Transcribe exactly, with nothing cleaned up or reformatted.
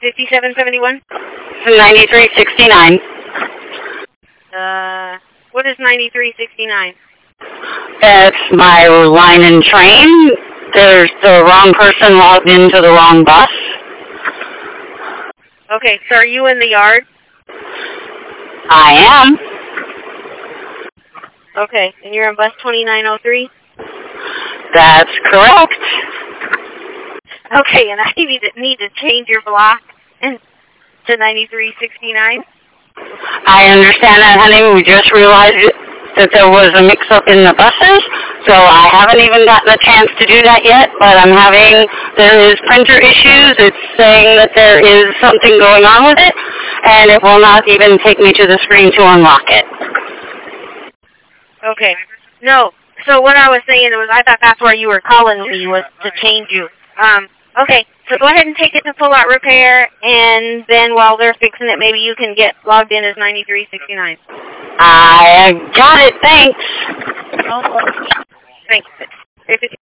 fifty-seven seventy-one? ninety-three sixty-nine. Uh, what is ninety-three sixty-nine? That's my line and train. There's the wrong person logged into the wrong bus. Okay, so are you in the yard? I am. Okay, and you're on bus twenty-nine oh three? That's correct. Okay, and I need to, need to change your block to ninety-three sixty-nine? I understand that, honey. We just realized that there was a mix-up in the buses, so I haven't even gotten a chance to do that yet, but I'm having, there is printer issues. It's saying that there is something going on with it, and it will not even take me to the screen to unlock it. Okay. No, so what I was saying was I thought that's where you were calling me, was to change you. Um, okay, so go ahead and take it to full-out repair, and then while they're fixing it, maybe you can get logged in as ninety-three sixty-nine. I got it, thanks. Oh, thanks.